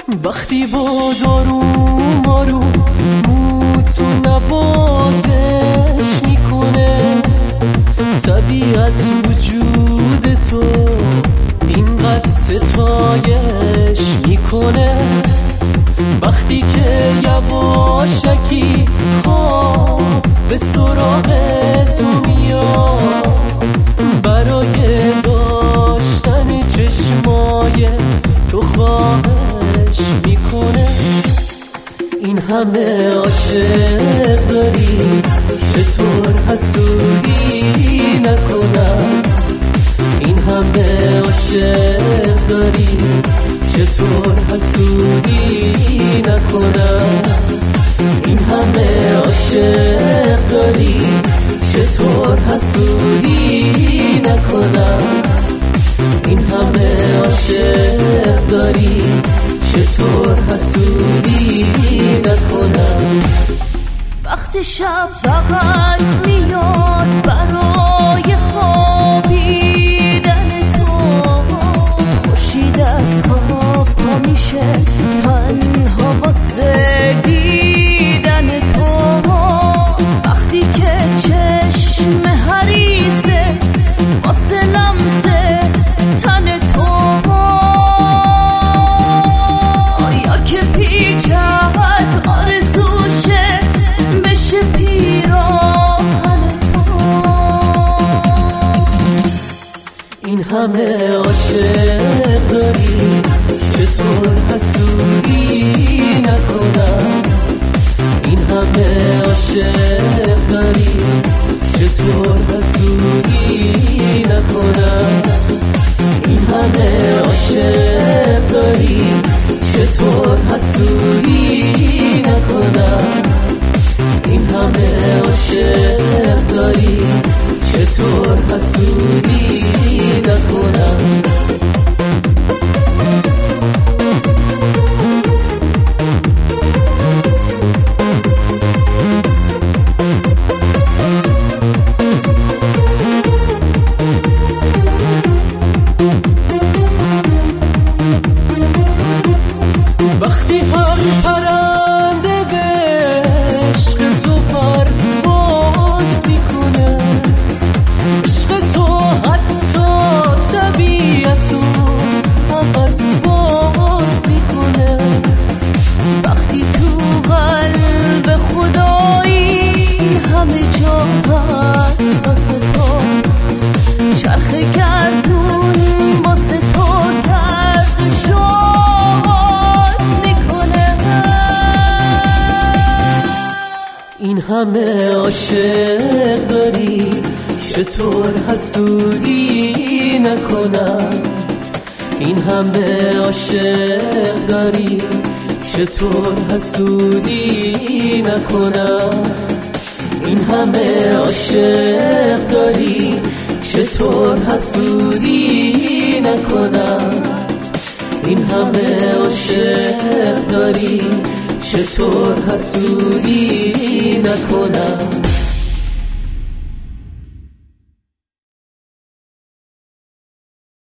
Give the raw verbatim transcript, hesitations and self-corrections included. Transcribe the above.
وقتی با داروم آروم موتو نوازش میکنه، طبیعت وجود تو اینقدر ستایش میکنه. وقتی که یواشکی خواب به سراغ تو میاد، برای داشتن چشمای تو خواهش میکنه. این همه عاشق داری، چطور حسودی نکنم؟ این همه عاشق داری، چطور حسودی نکنم؟ این همه عاشق داری، چطور حسودی نکنم؟ این همه عاشق داری، چطور حسودی نکنم؟ وقتی شب فقط میاد برای خوابیدن تو، خورشید از خواب پا میشه تنها واسه دیدن تو. وقتی که چشم حریصه واسه لمسه تن تو، یا که پیچد آرزوشه بشه پیراهن تو. این همه عاشق داری، چطور حسودی نکنم؟ این همه عاشق داری، چطور حسودی نکنم؟ این همه عاشق داری، چطور حسودی نکنم؟ این همه عاشق داری، چطور حسودی نکنم؟ وقتی هر پرنده به عشق تو پرواز میکنه، عشق تو حتی طبیعتو عوض باز میکنه. وقتی تو قلب خدایی همه جا هست واسه تو، چرخ گردون واسه تو درد شاد میکنه. این همه عاشق داری، چطور حسودی نکنم؟ این همه عاشق داری، چطور حسودی نکنم؟ این همه عاشق داری، چطور حسودی نکنم؟ این همه عاشق داری، چطور حسودی نکنم؟